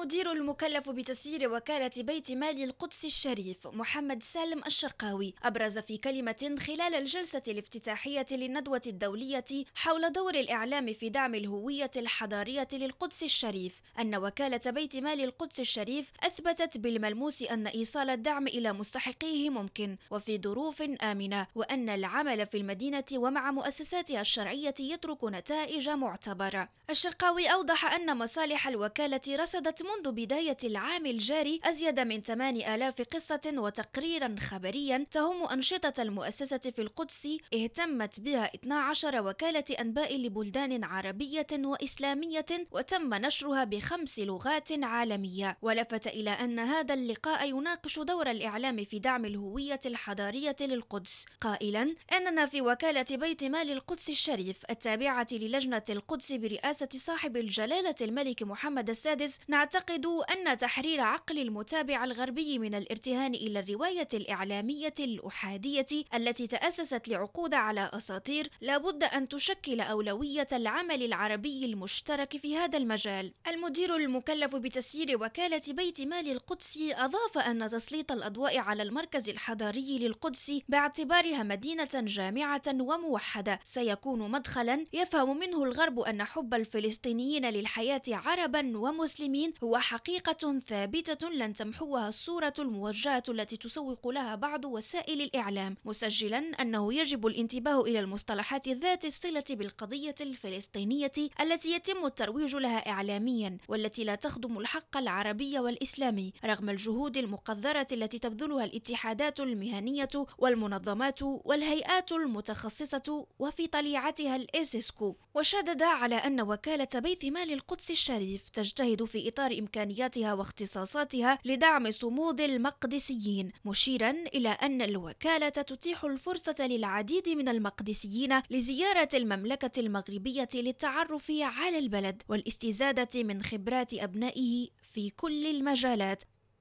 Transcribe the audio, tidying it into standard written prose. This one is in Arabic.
المدير المكلف بتسيير وكالة بيت مال القدس الشريف محمد سالم الشرقاوي أبرز في كلمة خلال الجلسة الافتتاحية للندوة الدولية حول دور الإعلام في دعم الهوية الحضارية للقدس الشريف أن وكالة بيت مال القدس الشريف أثبتت بالملموس أن إيصال الدعم إلى مستحقيه ممكن وفي ظروف آمنة، وأن العمل في المدينة ومع مؤسساتها الشرعية يترك نتائج معتبرة. الشرقاوي أوضح أن مصالح الوكالة رصدت منذ بداية العام الجاري أزيد من 8000 قصة وتقريرا خبريا تهم أنشطة المؤسسة في القدس اهتمت بها 12 وكالة أنباء لبلدان عربية وإسلامية وتم نشرها ب5 لغات عالمية. ولفت إلى أن هذا اللقاء يناقش دور الإعلام في دعم الهوية الحضارية للقدس، قائلا أننا في وكالة بيت مال القدس الشريف التابعة للجنة القدس برئاسة صاحب الجلالة الملك محمد السادس نعتقد أن تحرير عقل المتابع الغربي من الارتهان إلى الرواية الإعلامية الأحادية التي تأسست لعقود على أساطير لابد أن تشكل أولوية العمل العربي المشترك في هذا المجال. المدير المكلف بتسيير وكالة بيت مال القدس أضاف أن تسليط الأضواء على المركز الحضاري للقدس باعتبارها مدينة جامعة وموحدة سيكون مدخلا يفهم منه الغرب أن حب الفلسطينيين للحياة عربا ومسلمين هو حقيقة ثابتة لن تمحوها الصورة الموجهة التي تسوق لها بعض وسائل الإعلام، مسجلا أنه يجب الانتباه إلى المصطلحات ذات الصلة بالقضية الفلسطينية التي يتم الترويج لها إعلاميا والتي لا تخدم الحق العربي والإسلامي رغم الجهود المقدرة التي تبذلها الاتحادات المهنية والمنظمات والهيئات المتخصصة وفي طليعتها الإيسيسكو. وشدد على أن وكالة بيت مال القدس الشريف تجتهد في إطار إمكانياتها واختصاصاتها لدعم صمود المقدسيين، مشيرا إلى أن الوكالة تتيح الفرصة للعديد من المقدسيين لزيارة المملكة المغربية للتعرف على البلد والاستزادة من خبرات أبنائه في كل المجالات.